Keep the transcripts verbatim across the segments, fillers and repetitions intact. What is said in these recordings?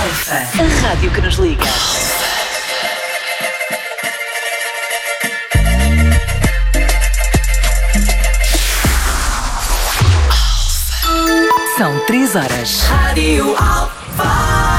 Alfa, a rádio que nos liga. São três horas. Rádio Alfa.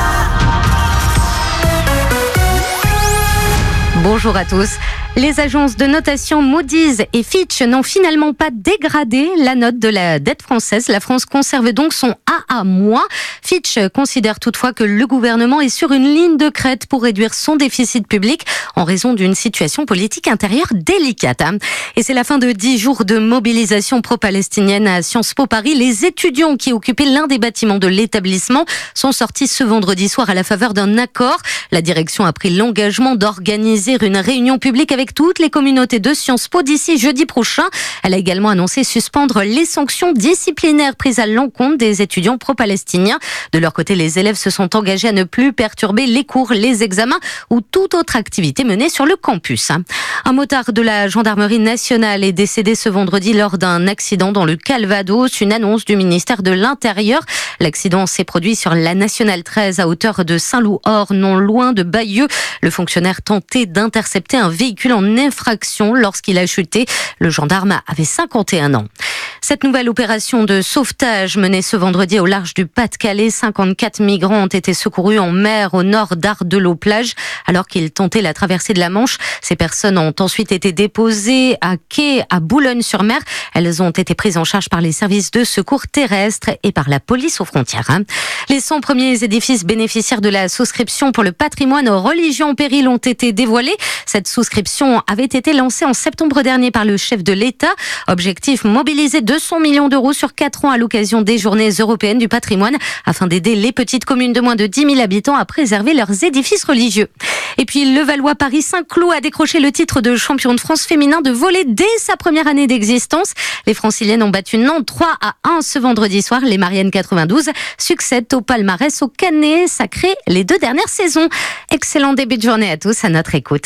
Bonjour à tous. Les agences de notation Moody's et Fitch n'ont finalement pas dégradé la note de la dette française. La France conserve donc son A A moins. Fitch considère toutefois que le gouvernement est sur une ligne de crête pour réduire son déficit public en raison d'une situation politique intérieure délicate. Et c'est la fin de dix jours de mobilisation pro-palestinienne à Sciences Po Paris. Les étudiants qui occupaient l'un des bâtiments de l'établissement sont sortis ce vendredi soir à la faveur d'un accord. La direction a pris l'engagement d'organiser une réunion publique avec toutes les communautés de Sciences Po d'ici jeudi prochain. Elle a également annoncé suspendre les sanctions disciplinaires prises à l'encontre des étudiants pro-palestiniens. De leur côté, les élèves se sont engagés à ne plus perturber les cours, les examens ou toute autre activité menée sur le campus. Un motard de la gendarmerie nationale est décédé ce vendredi lors d'un accident dans le Calvados. Une annonce du ministère de l'Intérieur. L'accident s'est produit sur la nationale treize à hauteur de Saint-Loup-Hors, non loin de Bayeux. Le fonctionnaire tentait d'intercepter un véhicule en infraction lorsqu'il a chuté. Le gendarme avait cinquante et un ans. Cette nouvelle opération de sauvetage menée ce vendredi au large du Pas-de-Calais, cinquante-quatre migrants ont été secourus en mer au nord d'Ardelot-Plage alors qu'ils tentaient la traversée de la Manche. Ces personnes ont ensuite été déposées à quai à Boulogne-sur-Mer. Elles ont été prises en charge par les services de secours terrestres et par la police aux frontières. Les cent premiers édifices bénéficiaires de la souscription pour le patrimoine aux religions en péril ont été dévoilés. Cette souscription avait été lancée en septembre dernier par le chef de l'État. Objectif, mobiliser deux cents millions d'euros sur quatre ans à l'occasion des Journées européennes du patrimoine afin d'aider les petites communes de moins de dix mille habitants à préserver leurs édifices religieux. Et puis le Valois-Paris Saint-Cloud a décroché le titre de champion de France féminin de volley dès sa première année d'existence. Les Franciliennes ont battu Nantes trois à un ce vendredi soir. Les Mariennes quatre-vingt-douze succèdent au palmarès au Canet sacré les deux dernières saisons. Excellent début de journée à tous, à notre écoute.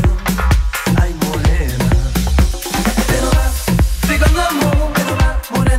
Morena,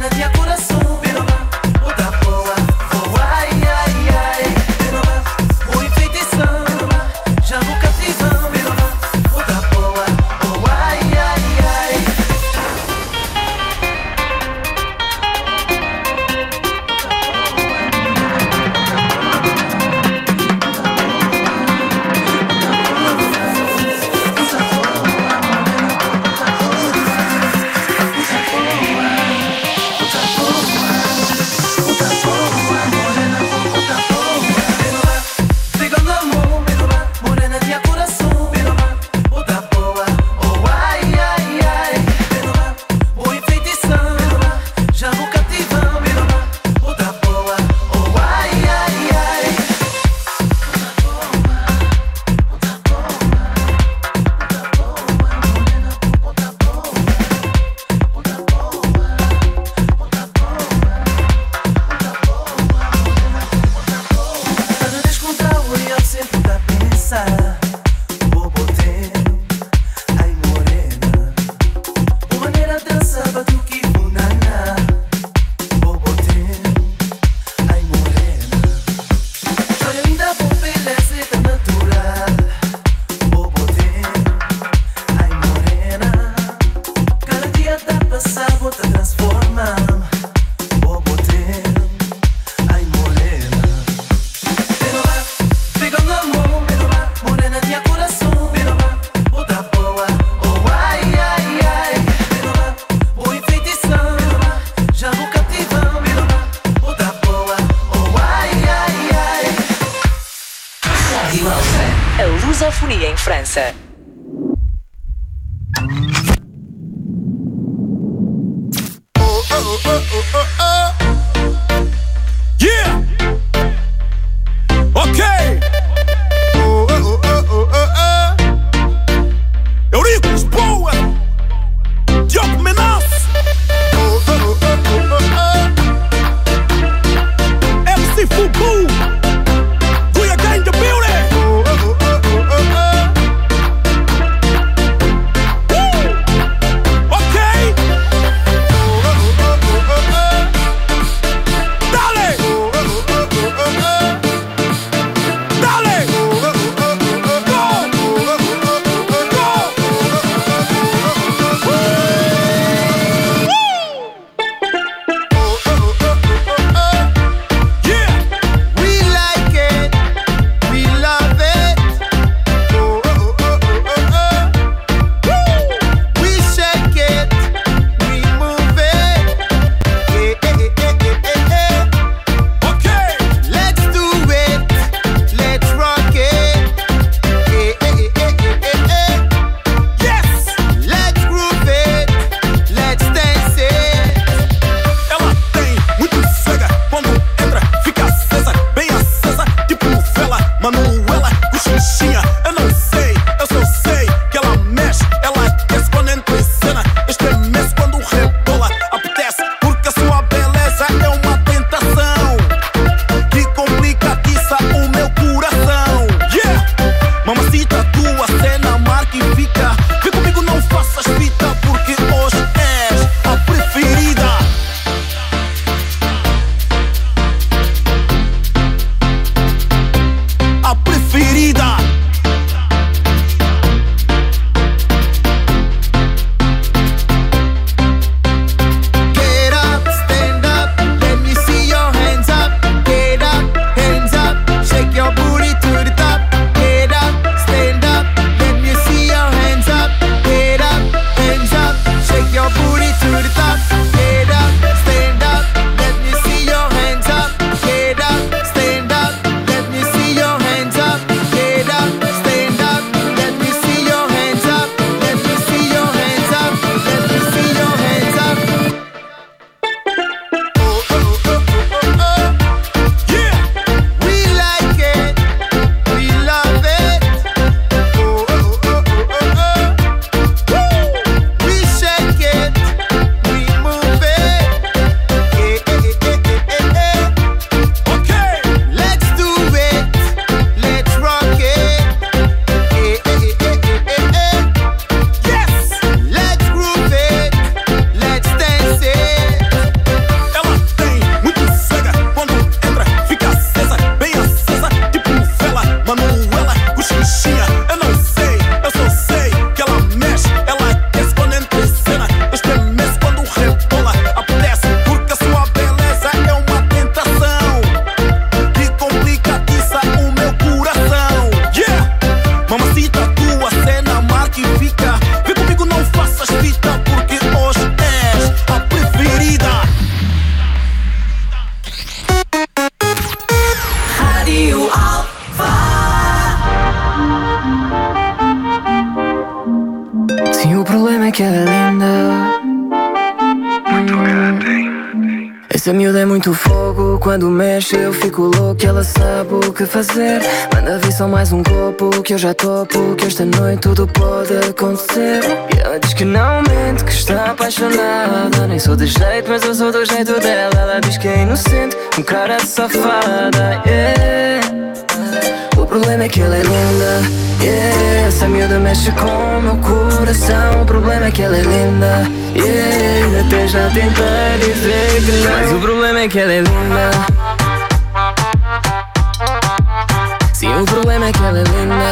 França. Oh, oh, oh, oh, oh, oh. Yeah. Okay. Oh, oh, oh, oh, oh, oh. Eurico Lisboa. Diogo Menas. Oh, oh, oh, oh, oh, oh. M C Fubu. We are going to build it. Oh, oh, oh, oh, oh, oh. Woo. Okay. Oh, oh, oh, oh, oh, oh. Dale. Oh, oh, oh, oh, oh, oh. Dale. Oh, oh, oh, oh, oh, oh. Go. Oh, oh, oh, oh, oh, oh. que ela é linda. Essa miúda é muito fogo, quando mexe eu fico louco. Ela sabe o que fazer, manda vir só mais um copo, que eu já topo, que esta noite tudo pode acontecer. E ela diz que não mente, que está apaixonada. Nem sou de jeito, mas eu sou do jeito dela. Ela diz que é inocente, um cara de safada, yeah. O problema é que ela é linda, yeah. Essa miúda mexe com o meu coração. O problema é que ela é linda, yeah. Até já tentei dizer que não, mas o problema é que ela é linda. Sim, o problema é que ela é linda,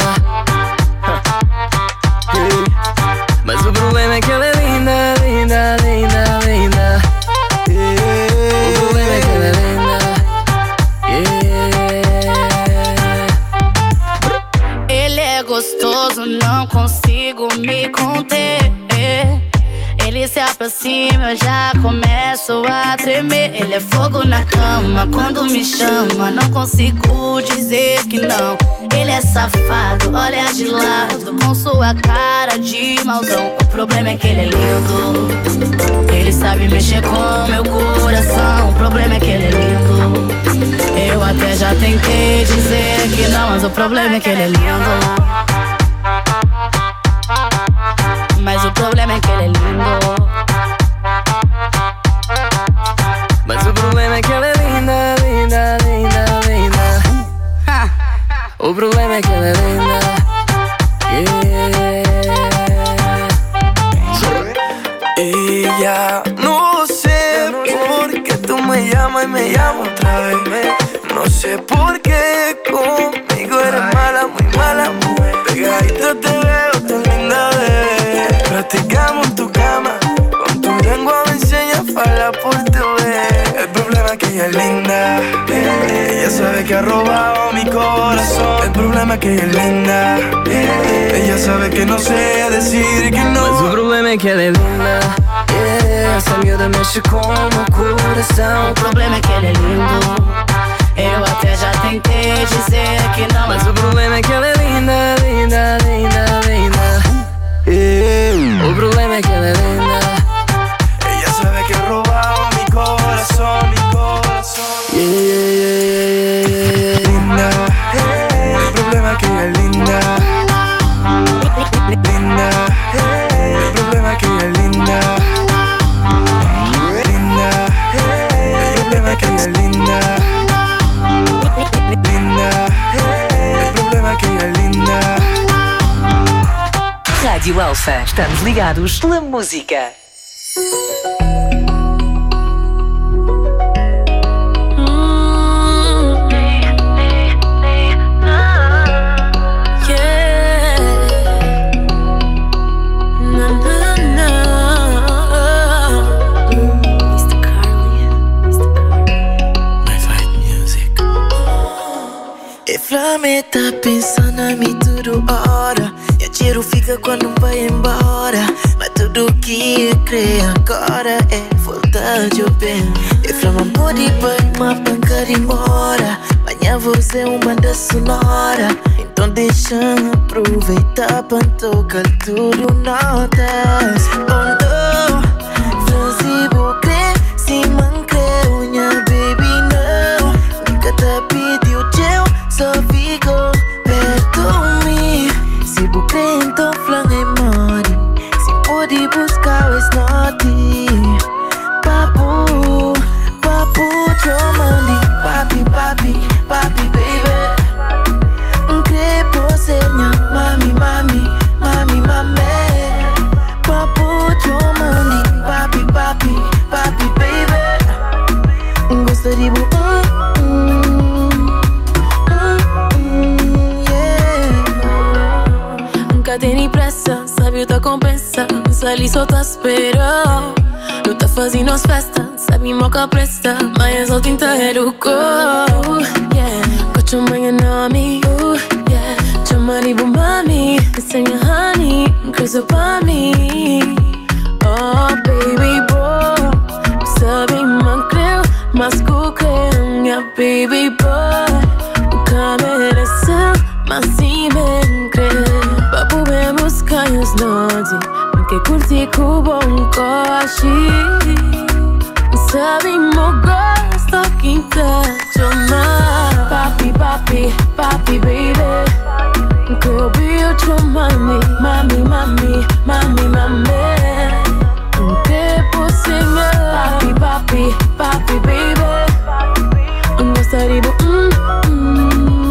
yeah. Mas o problema é que ela é linda, linda, linda, linda, yeah. O problema é que ela é linda, yeah. Ele é gostoso, não consigo me conter. Ele ele se aproxima, eu já começo a tremer. Ele é fogo na cama, quando me chama, não consigo dizer que não. Ele é safado, olha de lado, com sua cara de mauzão. O problema é que ele é lindo, ele sabe mexer com meu coração. O problema é que ele é lindo, eu até já tentei dizer que não, mas o problema é que ele é lindo. Mas o problema é que ele é lindo. Mas o problema é que ela é linda, linda, linda, linda. Ha. O problema é que ela é linda. Yeah. Ella, no sé por qué tú me llamas y me llamas otra vez. No sé por qué conmigo eres mala, muy mala, mujer. Pegadita te veo tan linda, bebé. Practicamos en tu cama, con tu lengua me enseñas a hablar por tu vez. El problema es que ella es linda, eh. Ella sabe que ha robado mi corazón. El problema es que ella es linda, eh. Ella sabe que no sé decir que no. Mas o problema é que ela é linda, yeah. Essa miúda mexe com o meu coração. O problema é que ele é lindo, eu até já tentei dizer que não. Mas o problema é que ela é linda, linda, linda, linda, yeah. O problema é que ela é linda. Ella sabe que ha robado mi corazón, mi corazón. Yeah, yeah, yeah, yeah, yeah, yeah. Linda, yeah. El problema es que ella es linda. Linda, yeah. El problema es que ella es linda. Linda, yeah. El problema es que ella es linda. Linda, yeah. El problema es que ella es linda. Rádio Alfa. Estamos ligados pela música. Flame tá pensando em mim toda hora. E o tiro fica quando vai embora. Mas tudo que eu creio agora é voltar de bem. E flama pode para uma panca de mora. Manhã você é uma banda sonora. Então deixa aproveitar para tocar tudo notas. Ondo, Franzi Bocre, se mancre, unha baby não. Nunca tá pediu teu. Só fico perto de mim. Se bucre então flan é money. Se pode buscar o snotty. Papo, papo, chomandi. Papi, papi, papi, baby. Crepo senha, mami, mami, mami, mami. Papo, chomandi. Papi, papi, papi, baby. Gosto de bu, mm, mm. Tem pressa, sabe o que compensa. Sali só tá esperando. Não tá fazendo as festas, sabe moca presta. Mas eu inteiro go, yeah. Cocho manhã nome, uh, yeah. Chamari bu mami, que senha honey, cruza pra mim. Oh baby boy, sabe mancreu, mas cucreu, minha baby boy. O câmera são, mas sim bem creu. Papo bem buscar os nodes. Nunca curti com bom coche. Sabe mo gosto quinta chama. Papi, papi, papi, baby. Que eu vi o chamani. Mami, mami, mami, mami. Que pocinha. Papi, papi, papi, baby. Gostaria de hum, hum.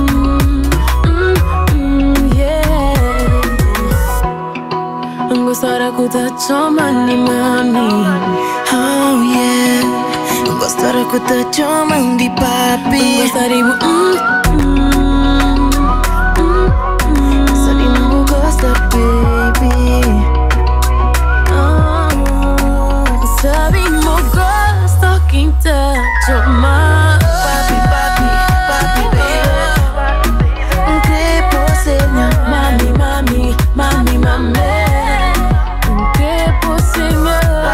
Gostará que tá chamando mami. Oh yeah. Gostará que tá chamando papi. Gostaria de hum, hum, hum, hum. Gostaria de não gosta baby. Oh, sabe mo gosto quem tá chamando. Papi, papi, papi baby. Que posenha. Mami, mami, mami, mami.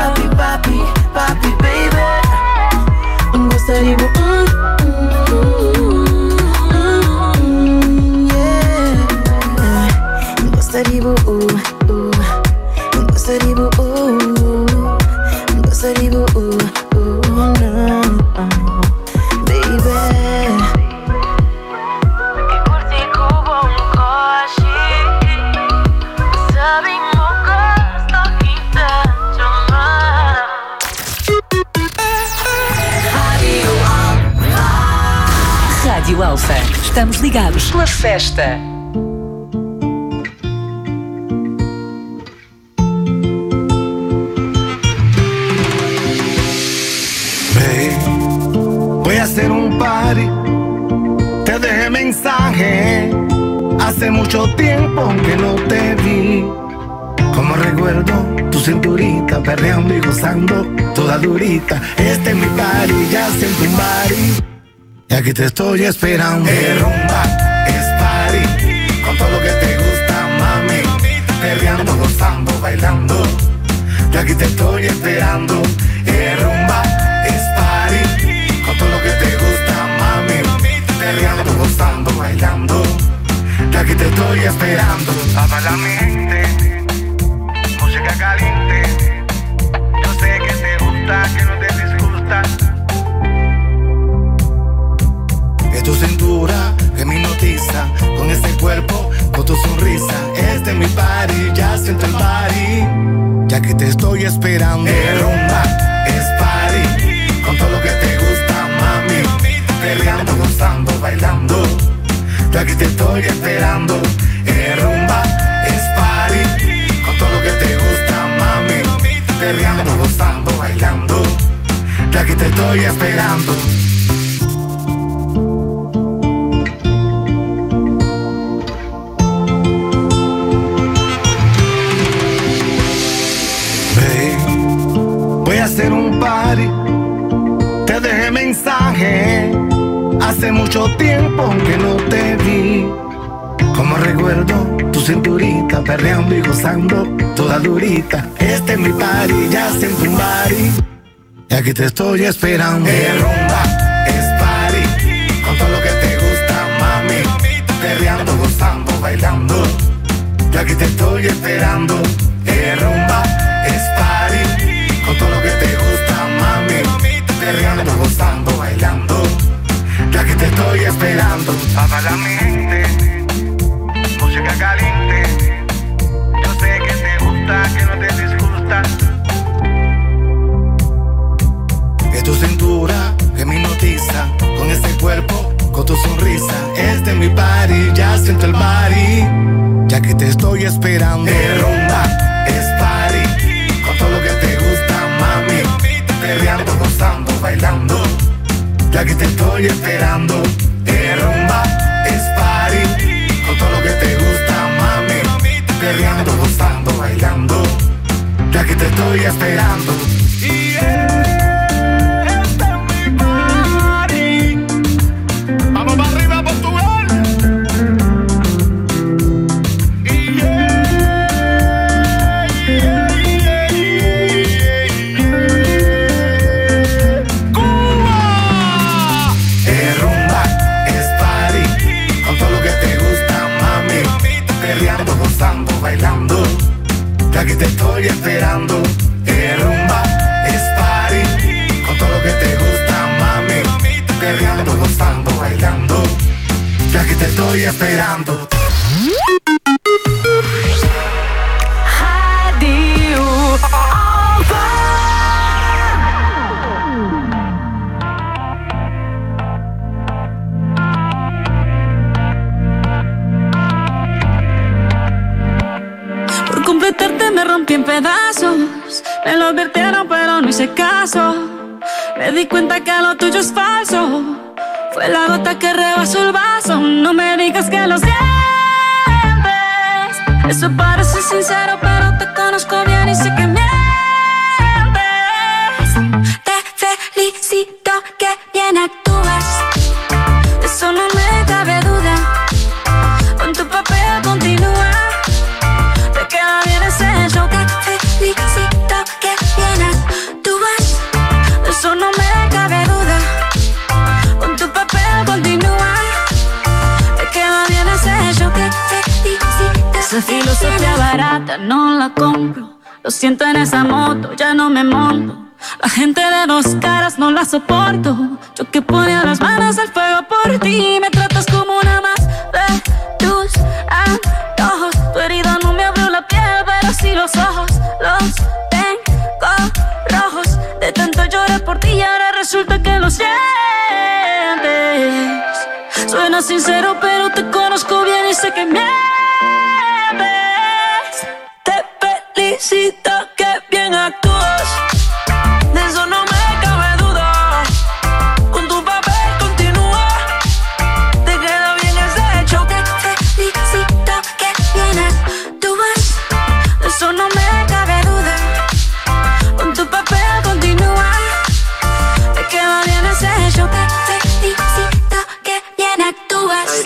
uh, uh. Gozaribu, uh, gozaribu, uh, uh, no, uh, baby. Rádio Alfa. Estamos ligados pela festa. Voy a hacer un party, te dejé mensaje. Hace mucho tiempo que no te vi. Como recuerdo tu cinturita, perreando y gozando, toda durita. Este es mi party, ya siento un party. Y aquí te estoy esperando. Es rumba, es party, con todo lo que te gusta, mami. Perreando, gozando, bailando. Y aquí te estoy esperando. Es rumba, es party, con todo lo que te gusta, mami. Perreando, gozando, bailando. Y aquí te estoy esperando. Apaga mi gente, música caliente. Yo sé que te gusta, que no te disgusta. Es tu cintura que me hipnotiza, con ese cuerpo, con tu sonrisa. Este es mi party, ya siento el party. Ya que te estoy esperando. Es rumba, es party, con todo lo que te gusta, mami. Perreando, gozando, bailando. Ya que te estoy esperando. Es rumba, es party, con todo lo que te gusta, mami. Perreando, gozando, bailando. Ya que te estoy esperando. Voy a hacer un party, te dejé mensaje. Hace mucho tiempo que no te vi. Como recuerdo tu cinturita, perreando y gozando, toda durita. Este es mi party, ya siento un party. Y aquí te estoy esperando. Es rumba, es party, con todo lo que te gusta, mami. Perreando, gozando, bailando. Y aquí te estoy esperando. Es rumba, es party, con todo lo que te gusta, mami. Perreando, gozando, bailando. Ya que te estoy esperando. Apaga mi gente, música caliente. Yo sé que te gusta, que no te disgusta. Es tu cintura que me hipnotiza, con ese cuerpo, con tu sonrisa. Este es mi party, ya siento el party. Ya que te estoy esperando. Es rumba, es party, con todo lo que te gusta, mami. Perreando, gozando, bailando. Ya que te estoy esperando. Es rumba, es party, con todo lo que te gusta, mami. Perreando, gozando, bailando. Ya que te estoy esperando. Yeah, este es mi party. Vamos para arriba, Portugal. Yeah, yeah, yeah, yeah, yeah. Cuba. Es rumba, es party, con todo lo que te gusta, mami. Perreando, gozando, bailando. Ya que te estoy esperando. Es rumba, es party, con todo lo que te gusta, mami. Perreando, gozando, bailando. Ya que te estoy esperando. Por completarte me rompí en pedazos. Me lo advirtieron pero no hice caso. Me di cuenta que lo tuyo es falso. Fue la gota que rebasó el vaso. No me digas que lo sientes. Eso parece sincero pero te conozco bien y sé que mientes. Te felicito que bien actúas. Eso no me cabe duda. Con tu papel continúa. Te queda bien ese show. Te felicito que bien actúas. Eso no me cabe duda. Con tu papel continúa. Te queda bien ese show. Te felicito. Esa filosofía barata barata, no la compro. Lo siento en esa moto, ya no me monto. La gente de dos caras no la soporto. Yo que ponía las manos al fuego por ti. Me tratas como una más de tus antojos. Tu herida no me abrió la piel, pero sí los ojos. Los tengo rojos. De tanto llorar por ti y ahora resulta que lo sientes. Suena sincero, pero te conozco bien y sé que mientes. Te felicito, que bien actúas. De eso no me cabe duda. Con tu papel continúa. Te queda bien ese hecho. Te felicito, que bien actúas. De eso no me cabe duda. Con tu papel continúa. Te queda bien ese hecho. Te felicito, que bien actúas.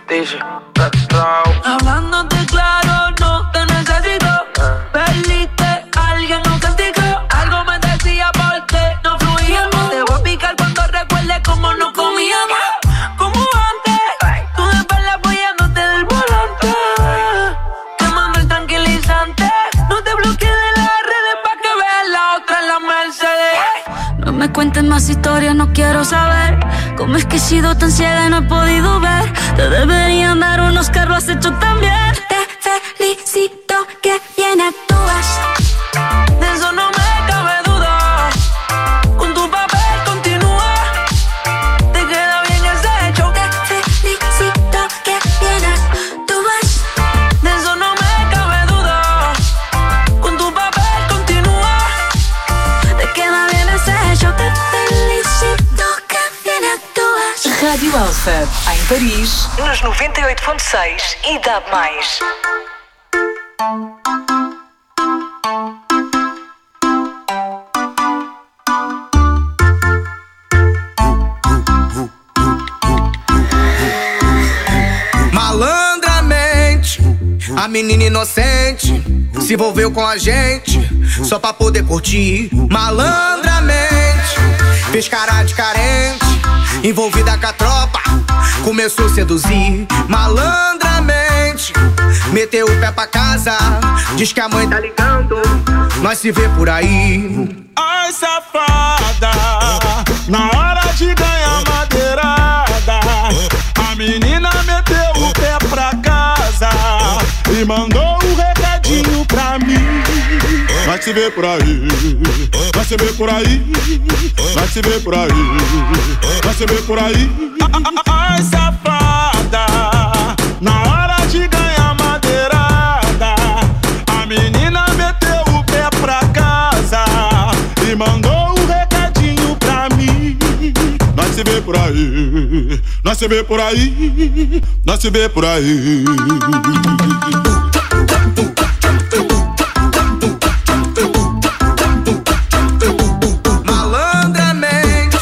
Hablándote claro, no te necesito. Perdiste, alguien nos castigó. Algo me decía porque no fluíamos. Te voy a picar cuando recuerdes cómo nos comíamos. Como antes, tú de espalda apoyándote del volante. Quemando el tranquilizante. No te bloquees de las redes pa' que veas la otra en la Mercedes. No me cuentes más historias, no quiero saber cómo es que he sido tan ciega y no he podido ver. Te deberían dar un Oscar, lo has hecho tan bien. Te felicito, que bien actúas. De eso no me cabe duda. Con tu papel continúa. Te queda bien ese hecho. Te felicito, que bien actúas. De eso no me cabe duda. Con tu papel continúa. Te queda bien ese hecho. Te felicito, que bien actúas. Rádio Alfa, em Paris, nos noventa e oito ponto seis e D A B mais. Malandramente, a menina inocente se envolveu com a gente só pra poder curtir. Malandramente, fez cara de carente, envolvida com a tropa, começou a seduzir. Malandramente, meteu o pé pra casa, diz que a mãe tá ligando, nós se vê por aí. Ai, safada, na hora de ganhar madeirada, a menina meteu o pé pra casa e mandou um recadinho pra mim. Vai se ver por aí, vai se ver por aí, vai se ver por aí, vai se ver por aí. Ai, safada, na hora de ganhar madeirada, a menina meteu o pé pra casa e mandou um recadinho pra mim. Nós se vê por aí, nós se vê por aí, nós se vê por aí. Malandramente,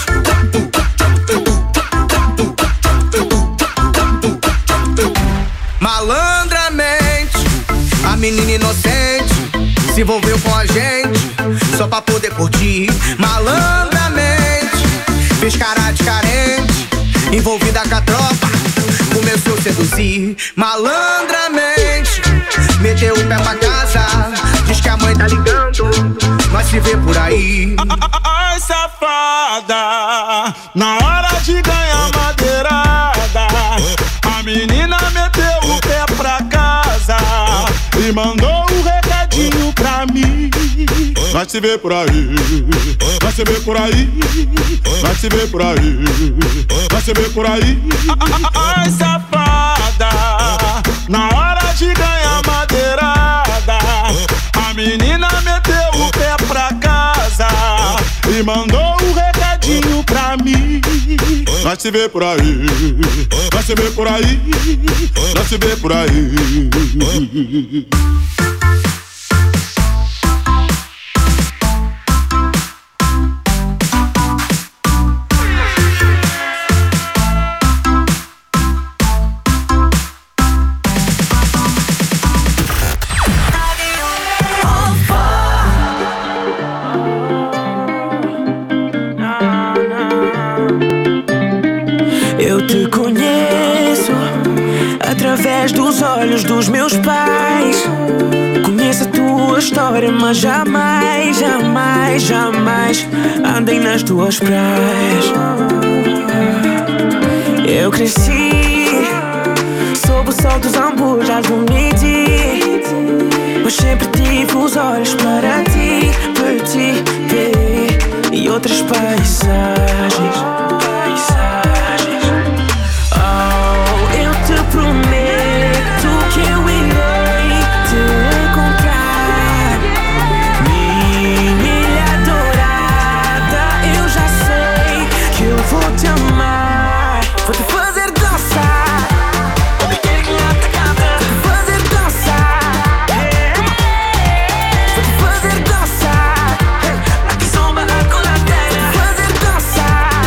malandramente, a menina inocente se envolveu com a gente só pra poder curtir. Malandramente, fez cara de carente, envolvida com a tropa, começou a seduzir. Malandramente, meteu o pé pra casa, diz que a mãe tá ligando, nós se vê por aí. Ai, safada, na hora de ganhar madeirada, a menina meteu o pé pra casa e mandou um recadinho pra mim. Vai se ver por aí, vai se ver por aí, vai se ver por aí, vai se ver por aí. Ai, safada, na hora de ganhar madeirada, a menina meteu o pé pra casa e mandou um recadinho pra mim. Vai se ver por aí, vai se ver por aí, vai se ver por aí. Através dos olhos dos meus pais, história, mas jamais, jamais, jamais andei nas tuas praias. Eu cresci sob o sol dos hambúrgueres do midi, mas sempre tive os olhos para ti, por ti, baby, e outras paisagens. Paisagens. Oh, eu te prometo que eu irei te encontrar, minha ilha dourada. Eu já sei que eu vou te amar, vou te fazer dançar. Vou te fazer dançar, vou te fazer dançar. Aqui zomba a coladeira, fazer dançar.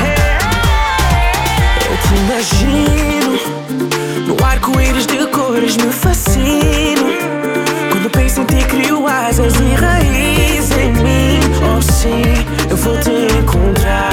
Eu te imagino no arco-íris de cores, me fascino. Quando penso em ti crio asas e raízes em mim. Oh sim, eu vou te encontrar.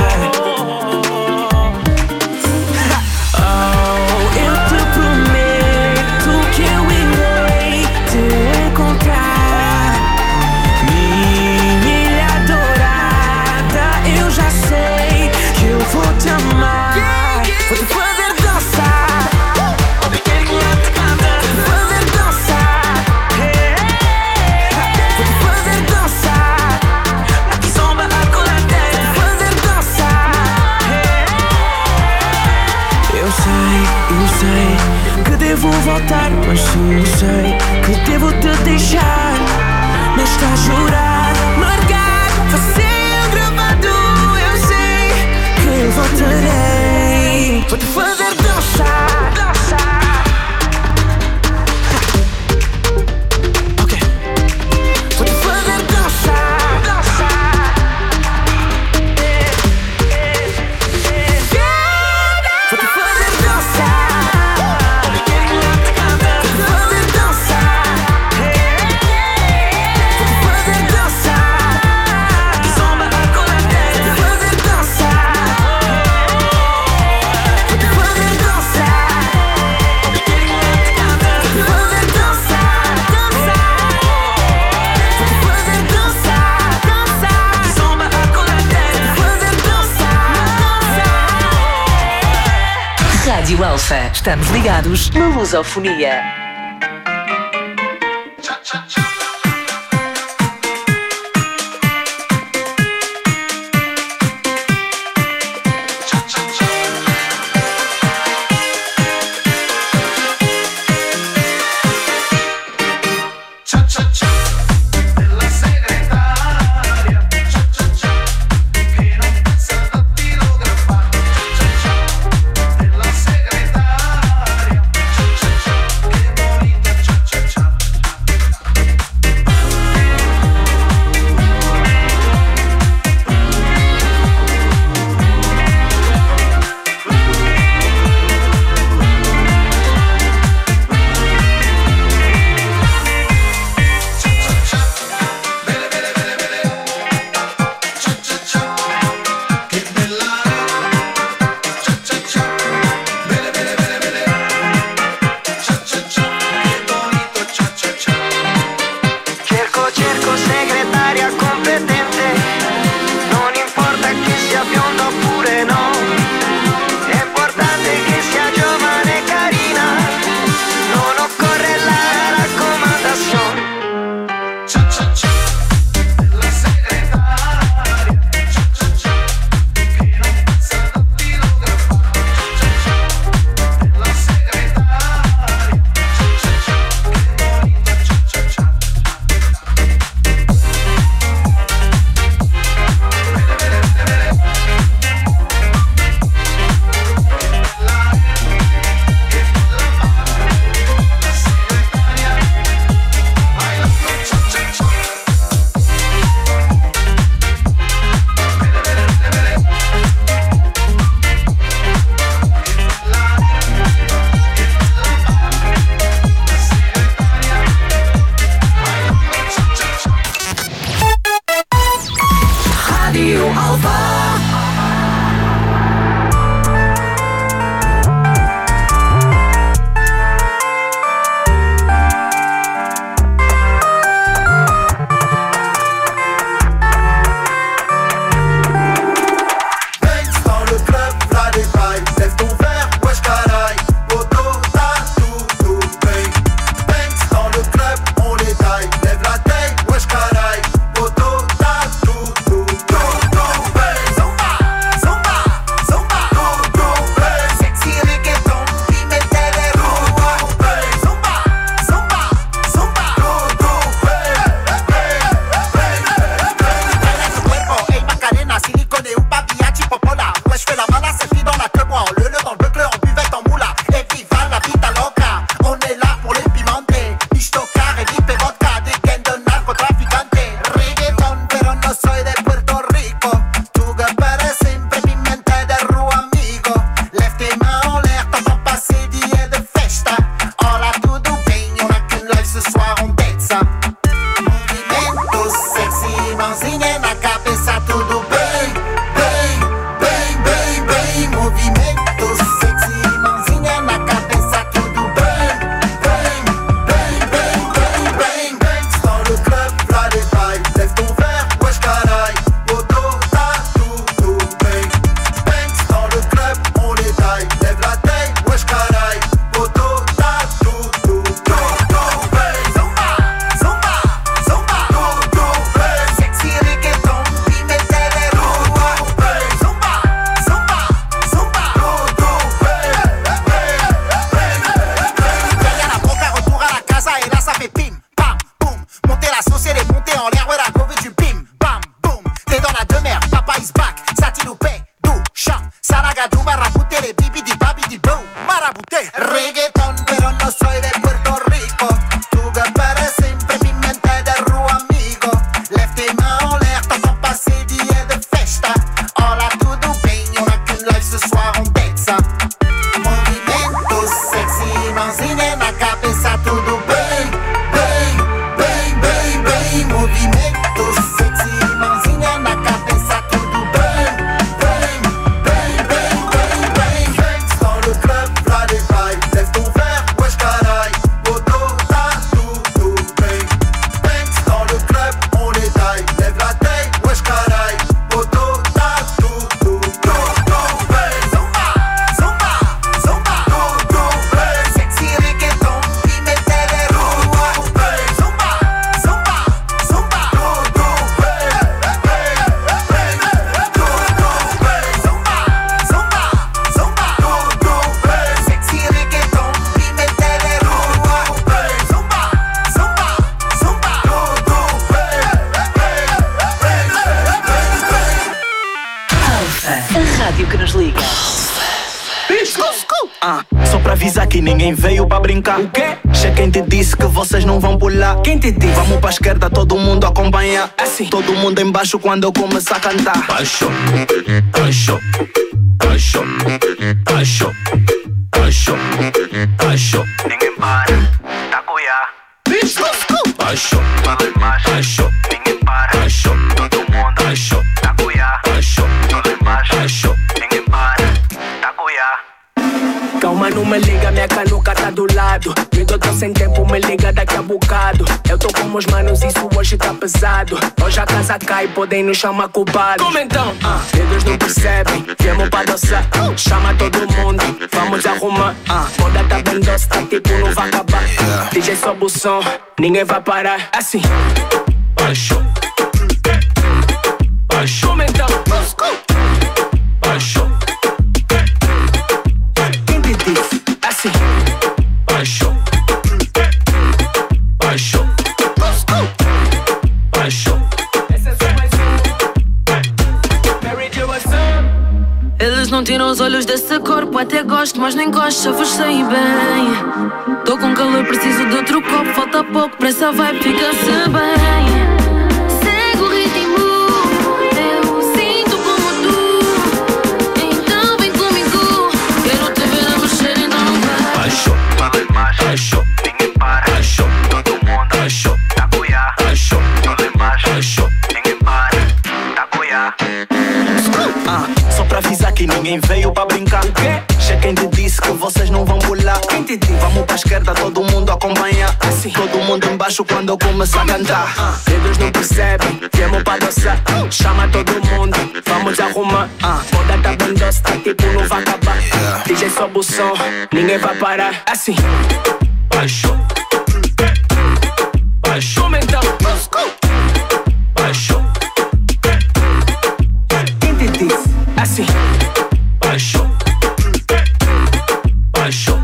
Devo voltar, mas sim eu sei que devo te deixar. Não está a jurar, marcar, fazer gravado. Eu sei que voltarei, vou te fazer dançar, dançar. Ok, vou te fazer dançar, dançar. Vou te fazer dançar. Rádio Alfa. Estamos ligados na lusofonia. en l'air, ouais la go veut du bim, bam, boum. T'es dans la demeure, papa is back. Satiloupé, dou, chant, salagadou, marabouté, les bibi di babi di boom. Marabouté, reggaeton, pero no soy de Puerto Rico. Tu gabere sempre mi mente del ru amigo. Lève tes mains en l'air, t'entends passer d'hier de festa. Hola, tudo bem, on a qu'une live ce soir, on date ça. Movimento sexy, mãozinha na cabeça, tudo bem, bem, bem, bem, bem. Movimento sexy, mãozinha na cabeça, tudo bem, bem, bem, bem, bem, bem. Banks dans le club, v'là les bails. Lève ton verre, wesh caray, poto, tá tudo bem. Banks dans le club, on les taille. Lève la taille, wesh caray, poto, tá tudo, tudo bem. Zumba, zumba, zumba, tudo bem. Sexy reggaeton, y métele rua. Zumba, zumba, zumba, tudo bem, bem, bem, tudo bem. Zumba, zumba, zumba, tudo bem. Sexy reggaeton, y métele rua. Zumba, zumba, zumba, tudo bem, bem, bem, bem, bem. Alfa, a rádio que nos liga. Ah, só pra avisar que ninguém veio pra brincar. O quê? Che quem te disse que vocês não vão pular. Quem te disse? Vamos pra esquerda, todo mundo acompanhar. Assim, todo mundo embaixo quando eu começar a cantar. Baixo, baixo, baixo, baixo, baixo, baixo. Ninguém para, tá cuiá. Baixo, baixo, ninguém para. Baixo, todo mundo. Baixo, tá cuiá. Baixo, todo embaixo. Baixo, ninguém para, tá cuiá. Calma, não me liga, minha canuca tá do lado. Me dou tão sem tempo, me liga daqui a bocado. Eu tô com meus manos, isso hoje tá pesado. Hoje a casa cai, podem nos chamar culpados. Como então? Ah, eles não percebem, viemos pra dançar. Chama todo mundo, vamos arrumar. Ah, moda tá bem doce, tá tipo não vai acabar. D J sobe o som, ninguém vai parar. Assim. Baixo, baixo. Como então? Baixo. Assim, baixo, baixo, baixo. Essa é só mais um. Mary Jo, what's up? Eles não tiram os olhos desse corpo, até gosto, mas nem gosto, vos sei bem. Tô com calor, preciso de outro copo, falta pouco, pra essa vibe fica-se bem. Segue o ritmo, eu sinto como tu. Então vem comigo, quero te ver a mexer e não vai. Baixo, baixo, ninguém para. Baixo, todo mundo. Baixo, tá cuiá. Baixo, todo embaixo. Baixo, ninguém para, tá cuiá. Ah, só pra avisar que ninguém veio pra brincar. O quê? Che quem te disse que vocês não vão pular. Quem te disse? Vamos pra esquerda, todo mundo acompanhar. Assim, todo mundo embaixo quando eu começar a cantar. Ah, eles não percebem, viemos pra dançar. Chama todo mundo, vamos arrumar. Ah, moda tá bem doce, tá tipo não vai acabar. D J sobe o som, ninguém vai parar. Assim, baixo, baixo. Como então? Baixo. Quem te disse? Assim, baixo, baixo,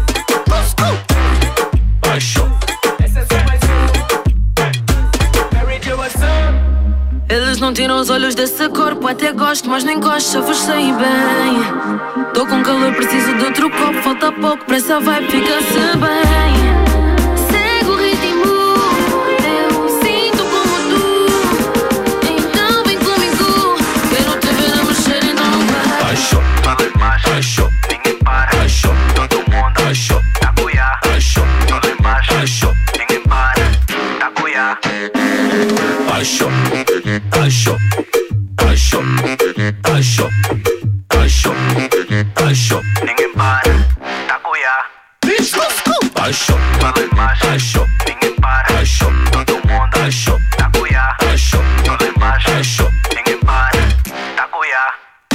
baixo. Essa é só mais um. Mary Jo, what's up? Eles não tiram os olhos desse corpo, até gosto, mas nem gosto, vos sei bem. Tô com calor, preciso de outro copo, falta pouco, pra essa vibe fica-se bem. Segue o ritmo, eu sinto como tu. Então vem comigo, quero te ver a mexer e não vai. Baixo, baixo, ninguém para. Baixo, todo mundo. Baixo, tá cuiá. Baixo, todo embaixo. Baixo, ninguém para, tá cuiá. Baixo, baixo, baixo, baixo, baixo, baixo, ninguém para, tá cuiá. Baixo, baixo, ninguém para. Baixo, todo mundo. Baixo, tá cuiá. Baixo, todo embaixo. Baixo, ninguém para, tá cuiá.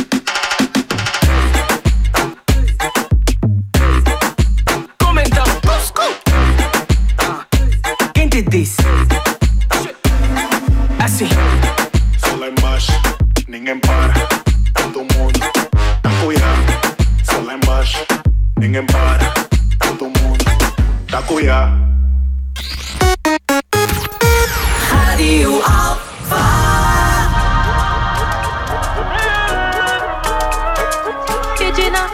Como então? Ah, quem te disse? Assim. Só lá embaixo, ninguém para. Todo mundo tá cuiá. Só lá embaixo, ninguém para. Todo mundo tá cuiá. Rádio Rádio Alfa. Regina,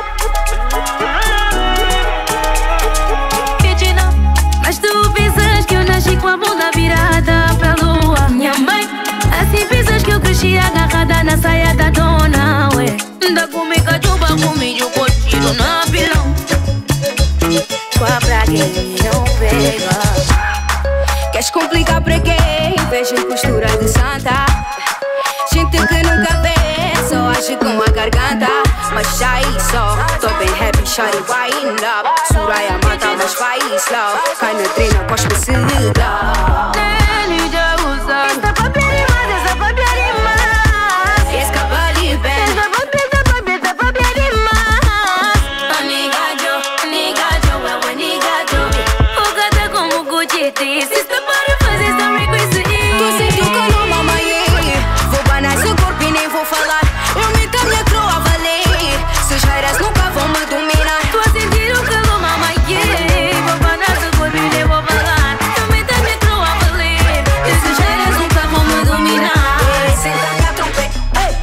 Regina, mas tu pensas que eu nasci com a bunda virada pra lua, minha mãe? Assim pensas que eu cresci agarrada na saia da dona, ué? Da comigo juba comigo, cotido na pilão. Com a praga não pega. Queres complicar pra quem? Vejo postura de santa. Gente que nunca vê, só age com a garganta. Mas já aí só, tô bem happy, shawty wind up. Suraya mata, mas vai slow. Cai na treina, cospe se dá. Ele já usa. Esta papel demais, esta papel demais. Escapa de bem. Esta papel, esta papel, esta papel demais. Aniga jo, niga jo, ué, niga jo. O gato é como Gucci diz. Esta para fazer esta request. Tu sentiu o calor, mamãe. Vou banar seu corpo e nem vou falar. Eu me dá minha croa a valer. Seus haters nunca vão me dominar. Tô a sentir o calor, mamãe. Vou banar seu corpo e nem vou falar. Eu me dá minha croa a valer. Seus haters nunca vão me dominar. Senta minha trompeta.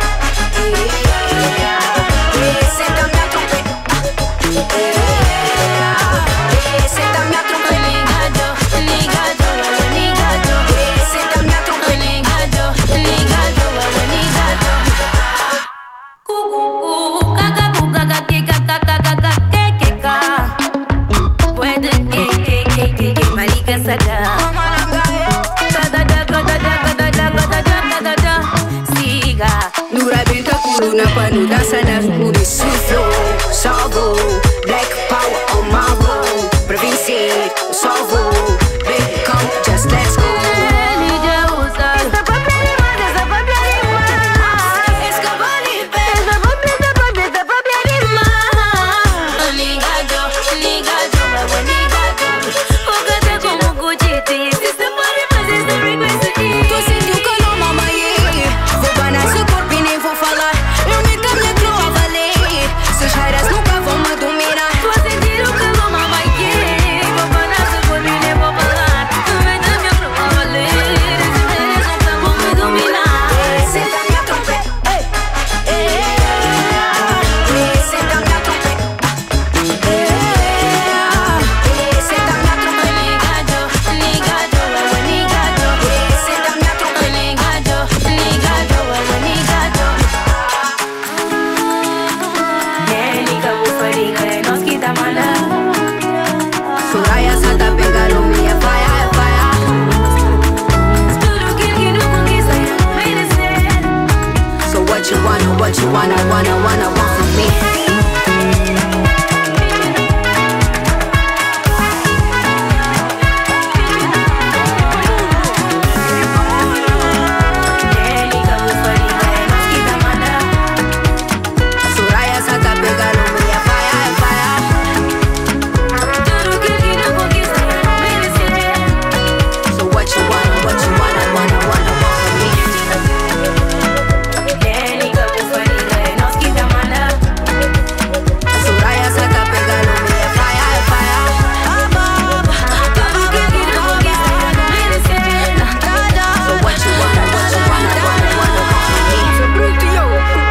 Senta minha trompeta. Senta minha trompeta. Ligado, ligado, ligado. Senta minha trompeta. Ligado, ligado, ligado. Cucu, caca, cuca, que caca, caca, que que ca. Puede que que que que que marica saca. Siga. Nura benta curuna pano dança na figura suflo. Salvo, black power on my road. Province, salvo, big come, just let's go. Ele já usa. Esta papel demais, esta papel demais. Escapa de bem. Esta papel, esta papel, esta papel demais. Ligado, ligado, ué, ligado. O gato é como Gucci diz. Esta pode fazer esta request. Tu sentiu o calor, mamãe. Vou banar seu corpo e nem vou falar. Eu me dá minha croa a valer. Seus haters nunca vão me dominar. Tô a sentir o calor, mamãe. Vou banar seu corpo e nem vou falar. Eu me dá minha croa a valer. Seus haters nunca vão me dominar. Senta minha trompeta. Senta minha trompeta. Senta minha trompeta. Ligado, ligado, ué, ligado. Senta minha trompeta. Ligado, ligado, ué, ligado. Neliga, bufariga, é nós que tá malando. Soraya Santa pegaram minha faia, é faia. Tudo aquilo que não conquista é merecer. So what you wanna, what you wanna, wanna, wanna, want from me? Neliga, bufariga, é nós que tá malando. Soraya Santa pegaram minha faia, é faia. Tudo aquilo que não conquista é merecer. So what you wanna, what you wanna, wanna, wanna, want from me? Neliga, bufariga, é nós que tá malando. Soraya Santa pegaram minha faia, é faia. Tudo aquilo que não conquista é merecer. So what you wanna, what you wanna, wanna, wanna, want from me? Bruto, yo.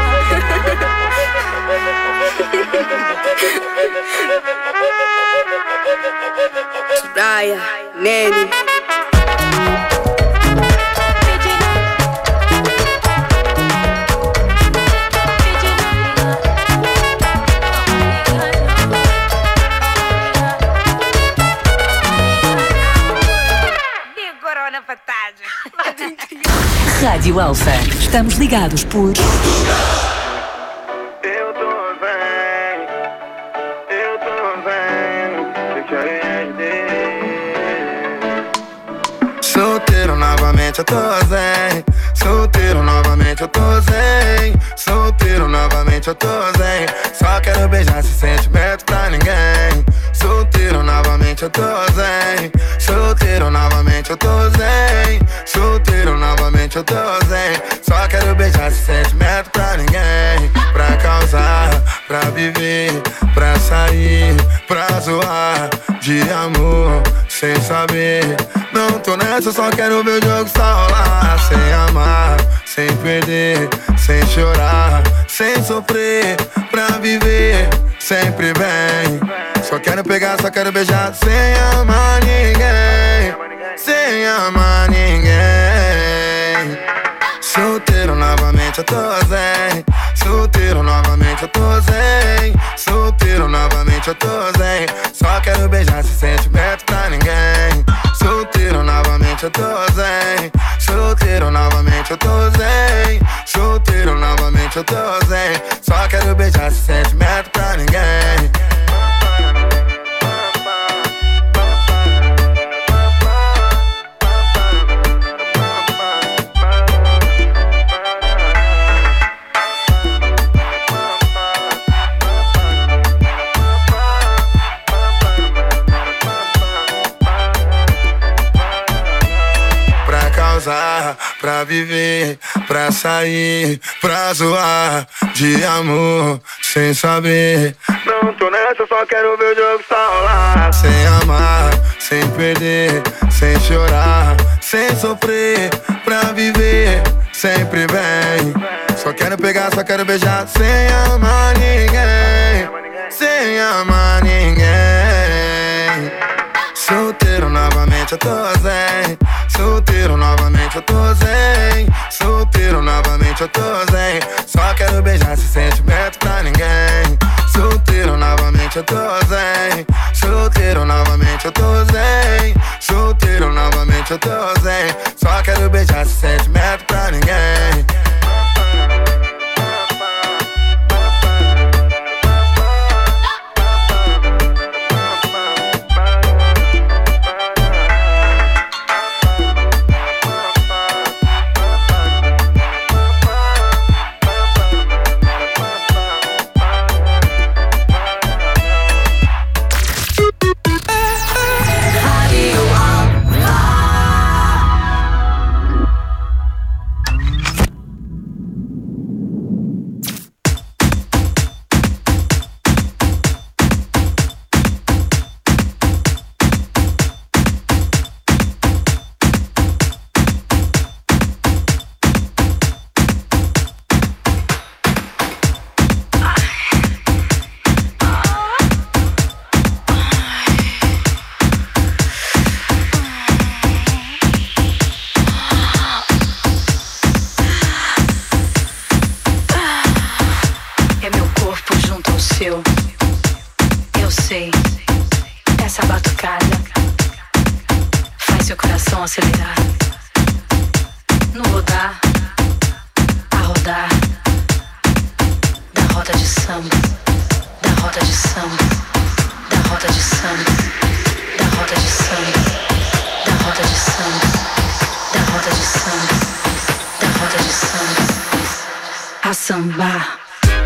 Soraya, Nelly. Rádio Alfa. Estamos ligados por... Eu tô bem, eu tô bem, eu quero solteiro novamente, eu tô zen. Solteiro novamente, eu tô zen. Solteiro novamente, eu tô zen. Só quero beijar esse sentimento pra ninguém. Solteiro novamente, eu tô zen. Solteiro novamente, eu tô zen. Solteiro novamente, eu tô zen. Só quero beijar esse sentimento pra ninguém. Pra causar, pra viver, pra sair, pra zoar de amor, sem saber Não tô nessa, só quero ver o jogo só rolar. Sem amar, sem perder, sem chorar, sem sofrer, pra viver sempre bem. Só quero pegar, só quero beijar, sem amar ninguém, sem amar ninguém. Solteiro novamente, eu tô zen. Solteiro novamente, eu tô zen. Solteiro novamente, eu tô zen. Só quero beijar sem sentimento pra ninguém. Solteiro novamente, eu tô zen. Solteiro novamente, eu tô zen. Solteiro novamente, eu tô zen. Só quero beijar sem sentimento pra ninguém. Pra viver, pra sair, pra zoar de amor, sem saber. Não tô nessa, só quero ver o jogo só rolar. Sem amar, sem perder, sem chorar, sem sofrer, pra viver sempre bem. Só quero pegar, só quero beijar, sem amar ninguém, sem amar ninguém. Solteiro novamente, eu tô zen. Solteiro novamente, eu tô zen. Solteiro novamente, eu tô zen. Só quero beijar sem sentimento pra ninguém. Solteiro novamente, eu tô zen. Solteiro novamente, eu tô zen. Solteiro novamente, eu tô zen. Só quero beijar sem sentimento pra ninguém. Eu sei, essa batucada faz seu coração acelerar. No rodar, a rodar da roda de samba, da roda de samba, da roda de samba, da roda de samba, da roda de samba, da roda de samba, da roda de samba, a sambar.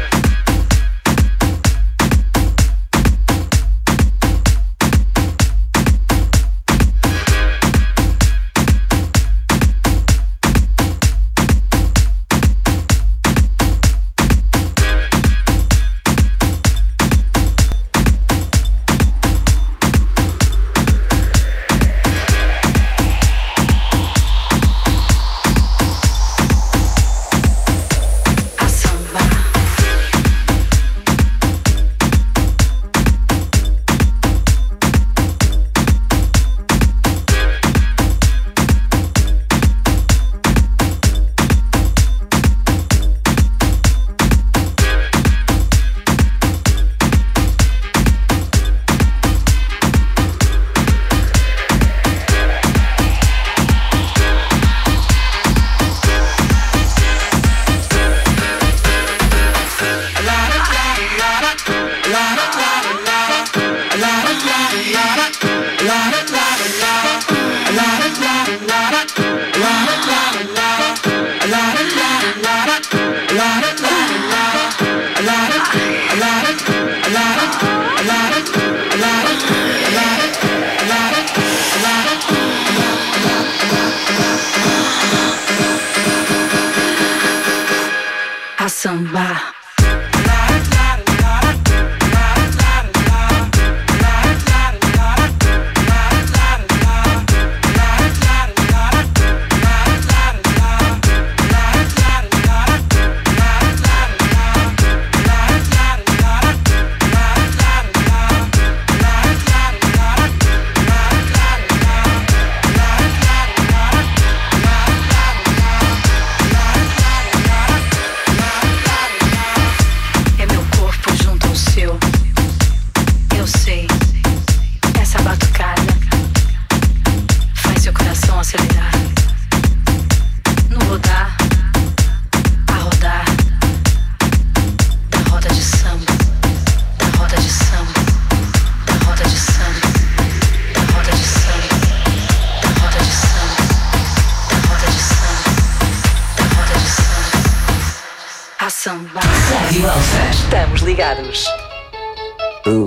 Samba. samba. Rádio Elsa, estamos ligados. Uh.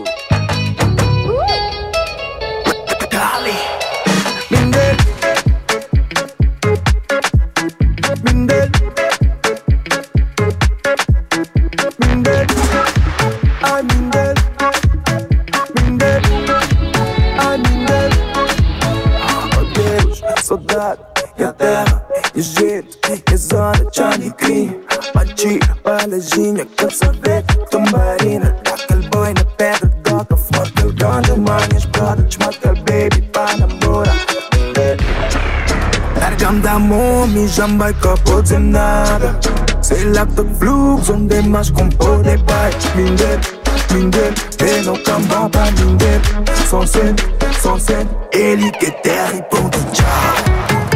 Dale. Mindel. Mindel. Mindel. Ai, Mindel. Mindel. Ai, Mindel. Oh Deus, saudade e a terra e o jeito e a zona de alegria. Bati, balajinha, quero saber Tambarina, daquele boy na pedra, toca forte, ele ganja, manhas, brother, desmata aquele baby pra namorar. Largam da mommy, já não vai capô dizer nada. Sei lá que te fluxos, onde é mais com poder, pai. Minder, minder, e não cambam pra minder. São sendo, são sendo, ele que é terra e ponto, tchau.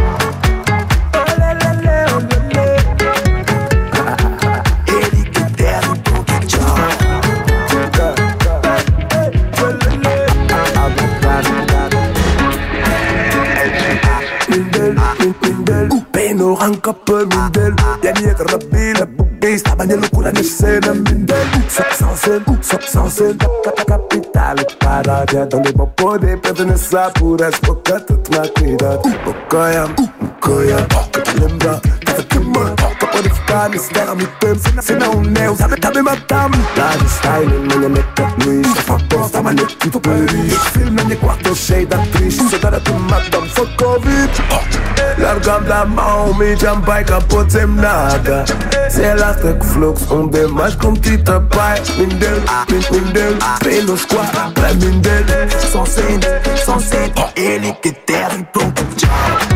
Arranca por Mindel, yani ek rabbi la bugis, tabanye loucura na cena Mindel. Sop sans sen, sop sans sen, capital parádia, donde vou poder pertencer por as bocas, toma cuidado. Bocoia, bocoia, que te lembra, que te queima, que pode ficar nesse terra me tempo, se não neu, sabe tá me matando. Lá de style, minha neta Luís, a favor, tá manete, tu Paris. Filme na minha quarto cheio da atriz, se dá tu mata, foi Covid. Largam da mão, me já vai capô sem nada. Sei lá que fluxo, onde é mais com tita pai. Mindel, Mindel, pelos quatro pra Mindel. São sendo, são sendo, ele que terra e pronto, tchau.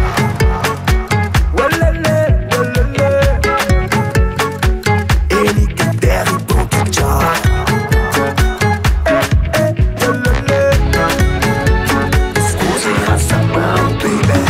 Ele que terra e pronto, tchau. Escusa e raça mão, baby.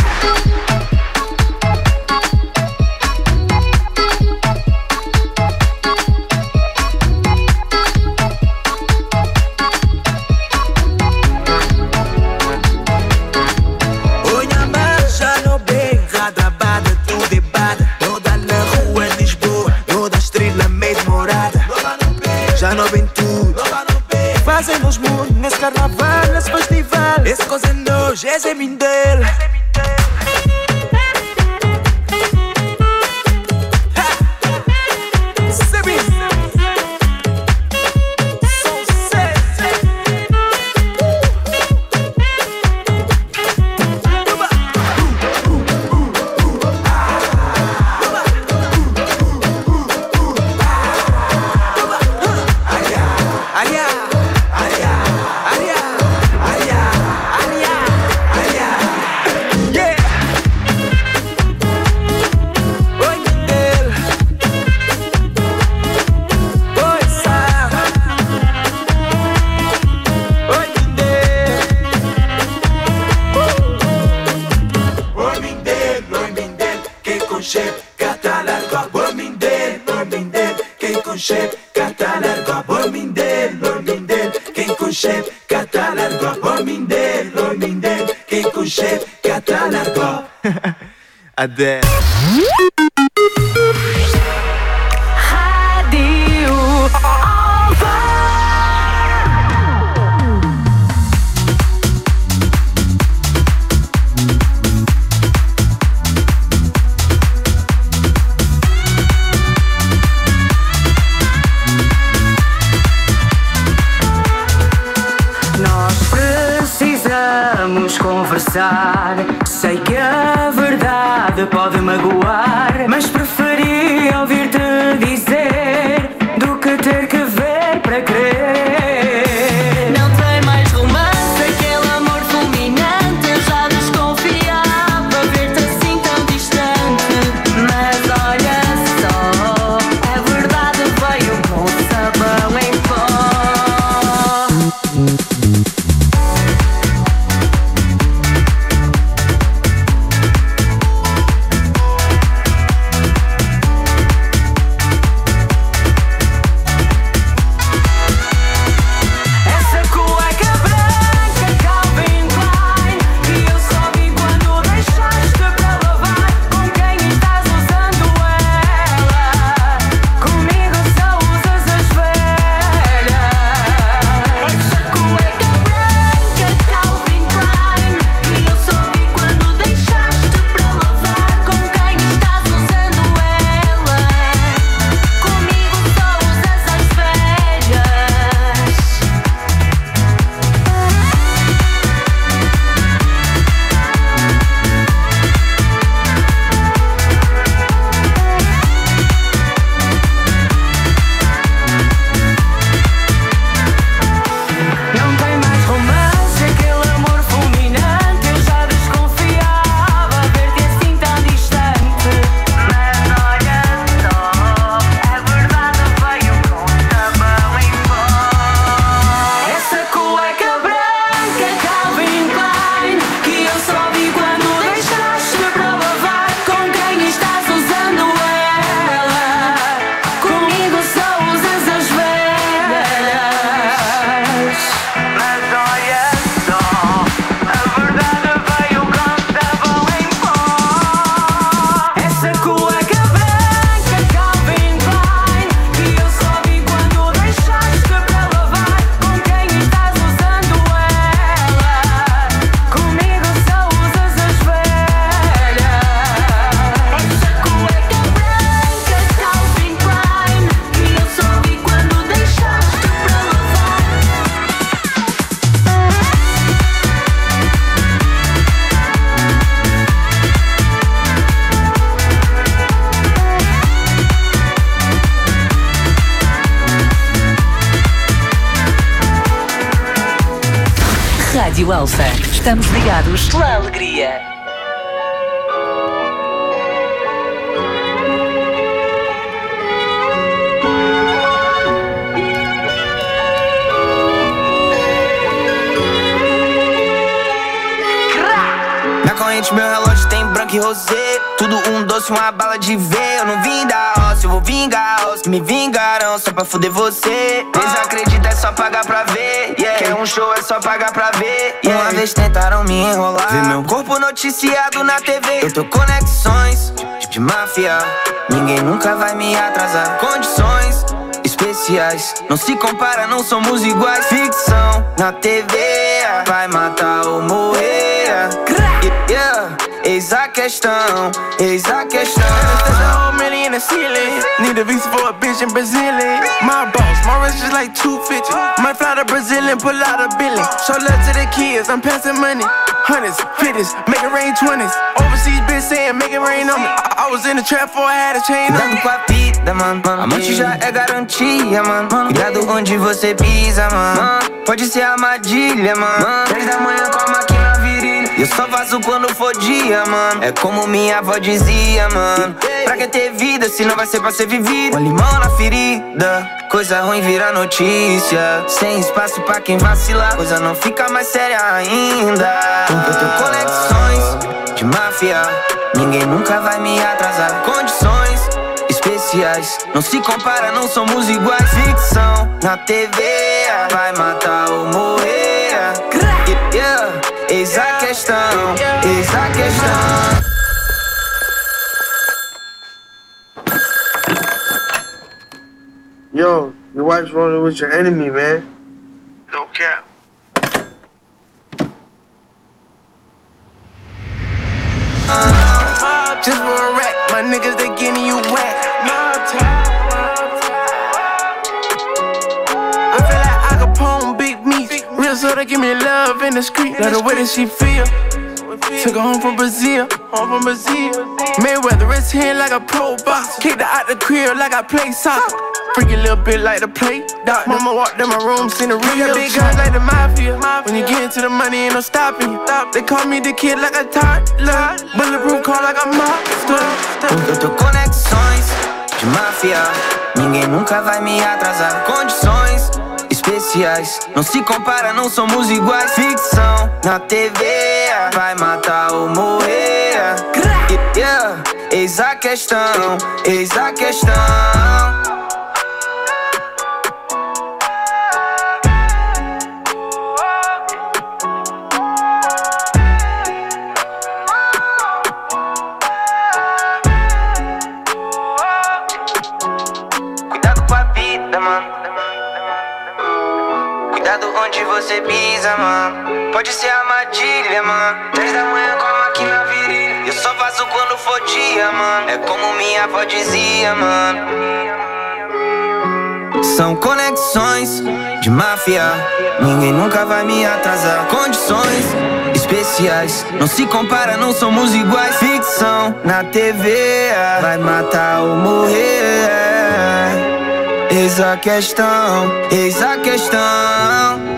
Fazemos muito nesse carnaval, nesse festival. Esse coisa é nojo, esse é Mindel. Adele. Rádio Alfa. Nós precisamos conversar. Sei que a verdade pode magoar, mas preferia ouvir-te dizer do que ter que ver para crer. Não tem mais romance, aquele amor fulminante. Eu já desconfiava ver-te assim tão distante. Mas olha só, a verdade veio com sabão em pó. Rádio Elsa. Estamos ligados pela alegria. Na corrente meu relógio tem branco e rosé. Tudo um doce, uma bala de ver. Eu não vim da roça, eu vou vingar os que me vingaram só pra fuder você. Desacredita, é só pagar pra ver, yeah. Quer um show, é só pagar pra ver, yeah. Uma vez tentaram me enrolar, ver meu corpo noticiado na T V. Eu tô conexões de máfia, ninguém nunca vai me atrasar. Condições especiais, não se compara, não somos iguais. Ficção na T V, vai matar ou morrer, yeah. Eis a questão, eis a questão. There's a whole million in the ceiling. Need a visa for a bitch in Brazil. My boss, my wrist is like two fifty. Might fly to Brazil and pull out a billion. Show love to the kids, I'm passing money. Hundreds, fifties, make it rain twenties. Overseas bitch saying make it rain on me. I, I was in the trap before I had a chain on me. Cuidado com a vida, mano. Amante já é garantia, mano. Cuidado onde você pisa, mano. Pode ser armadilha, mano. Três da manhã com a máquina virilha. Eu só vazo quando for dia, mano. É como minha avó dizia, mano. Pra que ter vida se não vai ser pra ser vivido? Com limão na ferida, coisa ruim vira notícia. Sem espaço pra quem vacilar, coisa não fica mais séria ainda. Eu tenho conexões de máfia, ninguém nunca vai me atrasar. Condições especiais, não se compara, não somos iguais. Ficção na T V, vai matar ou morrer, yeah. Eis a questão, eis a questão. Yo, your wife's rolling with your enemy, man. No cap. Uh, just for a rack, my niggas, they getting you whack. I feel like Al Capone, big meat. Real so they give me love in the street. Love the way that she feel. Took her home from Brazil, home from Brazil. Mayweather wrist hand like a pro boxer. Kicked her out the crib like I play soccer. Freaky little bit like the play doctor. Mama walked in my room, seen the real big guns like the mafia. When you get into the money, ain't no stopping you. They call me the kid like a toddler. Bulletproof car like a monster. Eu tô conexões de máfia, ninguém nunca vai me atrasar. Condições especiais, não se compara, não somos iguais. Ficção na T V, vai matar ou morrer, yeah. Eis a questão, eis a questão. Cuidado com a vida, mano. Cuidado onde você pisa, mano. Pode ser armadilha, mano. Três da manhã com a máquina virilha. Eu só vazo quando for dia, mano. É como minha avó dizia, mano. São conexões de máfia, ninguém nunca vai me atrasar. Condições especiais, não se compara, não somos iguais. Ficção na T V, vai matar ou morrer. Eis a questão, eis a questão.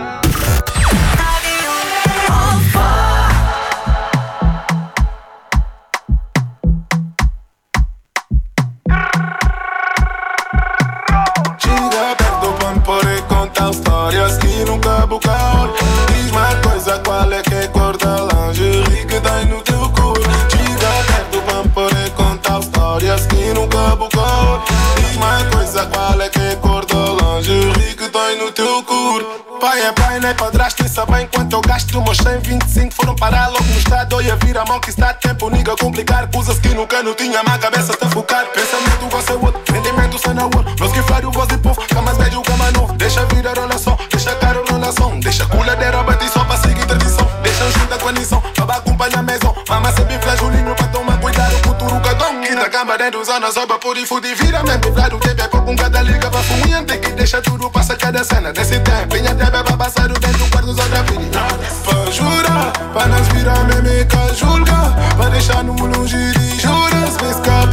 Chega perto pra me poder contar histórias que nunca bucaram. Diz-me uma coisa, qual é que é cor da lingerie que tem no teu corpo? Chega perto pra me poder contar histórias que nunca bucaram. Diz-me uma coisa, qual é que é cor da lingerie que tem no teu corpo? Pai é pai, nem padrasto, e sabe bem quanto eu gasto. Meus cem, vinte e cinco foram parar logo no estado. Eu ia vir a mão que está tempo, niga complicar. Coisas que nunca não tinha, mas a cabeça tá focar. Pensamento você é outro, rendimento sem na outro. Nós que flário, voz e povo, cama velho, cama novo. Deixa a vida relação, deixa caro relação. Deixa a culadeira bater só pra seguir tradição. Deixa junta com a lição, só pra acompanhar a maison. Mama sempre flash o linho pra tomar cuidado com o futuro cagão. Quinta cama dentro dos anos, só pra poder fuder. Vira mesmo, flado, T V com cada liga pra fumir. Tem que deixar tudo passar cada cena. Nesse tempo, minha T V pra passar o dentro do quarto dos outra vida. Pra jurar, pra nós virar meme que julga. Pra deixar no longe de juras. Me escapa